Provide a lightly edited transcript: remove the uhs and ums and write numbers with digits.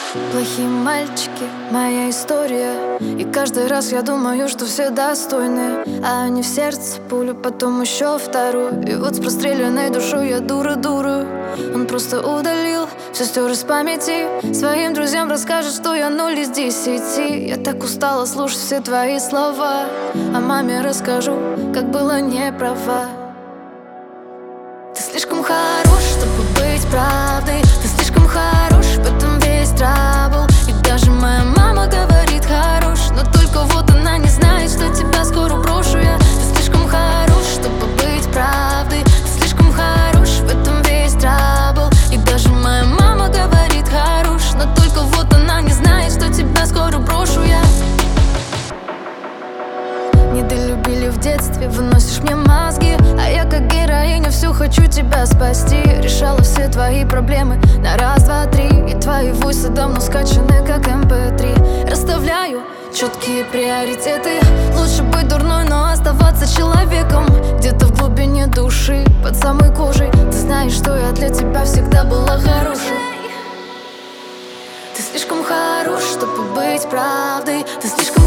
Плохие мальчики, моя история. И каждый раз я думаю, что все достойны, а они в сердце пулю, потом еще вторую. И вот с простреленной душой я дура. Он просто удалил, все стер из памяти. Своим друзьям расскажет, что я 0 из 10. Я так устала слушать все твои слова, а маме расскажу, как было не права. Ты слишком хорош, чтобы быть правдой. Ты слишком хорош, в этом весь трабл. И даже моя мама говорит хорош, но только вот она не знает, что тебя скоро брошу я. Ты слишком хорош, чтобы быть правдой. Ты слишком хорош, в этом весь трабл. И даже моя мама говорит хорош, но только вот она не знает, что тебя скоро брошу я. Недолюбили в детстве, выносишь мне мозги, а я как героиня всю хочу тебя спасти. Решала все твои проблемы на раз, два, три. И твои войсы давно скачаны, как MP3. Расставляю четкие приоритеты. Лучше быть дурной, но оставаться человеком. Где-то в глубине души, под самой кожей. Ты знаешь, что я для тебя всегда была хорошей. Ты слишком хорош, чтобы быть правдой. Ты слишком